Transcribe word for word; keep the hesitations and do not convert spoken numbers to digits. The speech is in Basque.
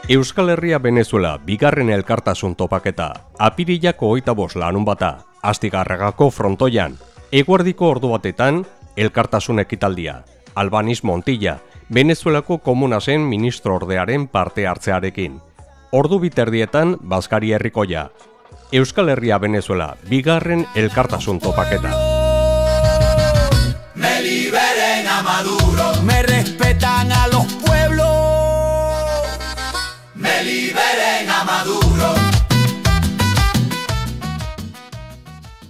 Euskal Herria Venezuela bigarren elkartasun topaketa, apirilako hogeita bost larunbata, Astigarragako frontoian, eguerdiko ordu batetan, elkartasun ekitaldia, Albaniz Montilla, Venezuelako komunasen ministroordearen parte hartzearekin. Ordu biterdietan, Baskari Herrikoia. Euskal Herria Venezuela bigarren elkartasun topaketa. Me